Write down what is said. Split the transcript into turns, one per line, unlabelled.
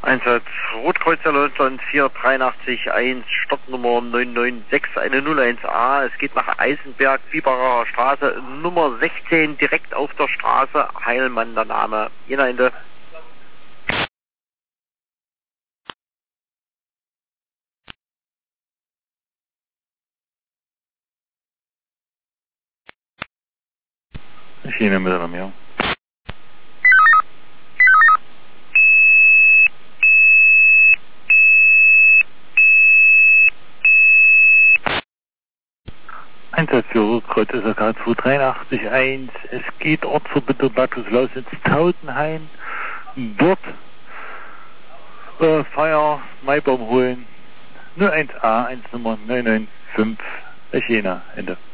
Einsatz Rotkreuzer London 4881, Startnummer 996, eine 01A. Es geht nach Eisenberg, Biberer Straße, Nummer 16, direkt auf der Straße. Heilmann der Name. Jena Ende.
Jena mit einem, ja. Einsatz für Rotkreuz SRK 2881. Es geht Ortsverbindung Bad Lausitz Tautenhain. Dort Feuer, Maibaum holen. 01A, 1 Nummer 995, Jena, Ende.